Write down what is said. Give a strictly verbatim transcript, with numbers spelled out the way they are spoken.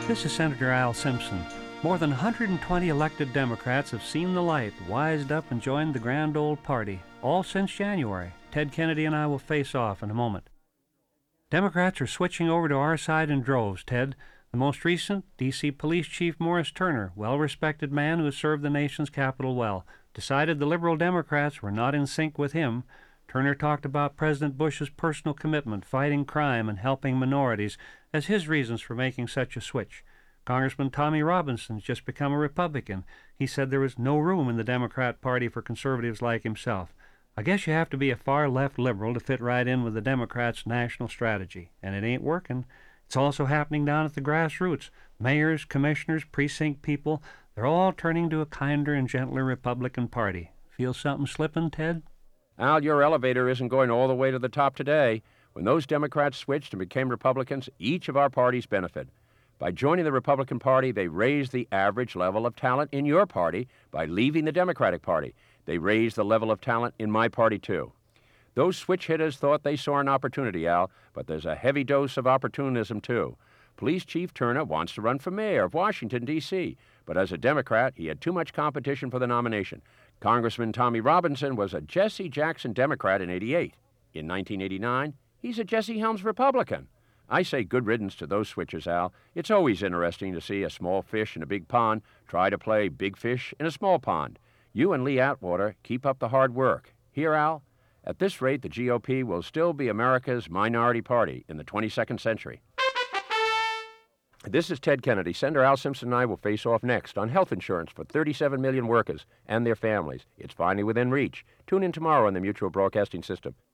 This is Senator Al Simpson. More than one hundred twenty elected Democrats have seen the light, wised up, and joined the grand old party, all since January. Ted Kennedy and I will face off in a moment. Democrats are switching over to our side in droves, Ted. The most recent, D C Police Chief Morris Turner, well-respected man who has served the nation's capital well, decided the liberal Democrats were not in sync with him. Turner talked about President Bush's personal commitment, fighting crime, and helping minorities as his reasons for making such a switch. Congressman Tommy Robinson has just become a Republican. He said there was no room in the Democrat Party for conservatives like himself. I guess you have to be a far-left liberal to fit right in with the Democrats' national strategy, and it ain't working. It's also happening down at the grassroots. Mayors, commissioners, precinct people, they're all turning to a kinder and gentler Republican Party. Feel something slipping, Ted? Al, your elevator isn't going all the way to the top today. When those Democrats switched and became Republicans, each of our parties benefit. By joining the Republican Party, they raised the average level of talent in your party. By leaving the Democratic Party, they raised the level of talent in my party, too. Those switch hitters thought they saw an opportunity, Al, but there's a heavy dose of opportunism, too. Police Chief Turner wants to run for mayor of Washington, D C, but as a Democrat, he had too much competition for the nomination. Congressman Tommy Robinson was a Jesse Jackson Democrat in eighty-eight. In nineteen eighty-nine, he's a Jesse Helms Republican. I say good riddance to those switchers, Al. It's always interesting to see a small fish in a big pond try to play big fish in a small pond. You and Lee Atwater keep up the hard work. Here, Al, at this rate, the G O P will still be America's minority party in the twenty-second century. This is Ted Kennedy. Senator Al Simpson and I will face off next on health insurance for thirty-seven million workers and their families. It's finally within reach. Tune in tomorrow on the Mutual Broadcasting System.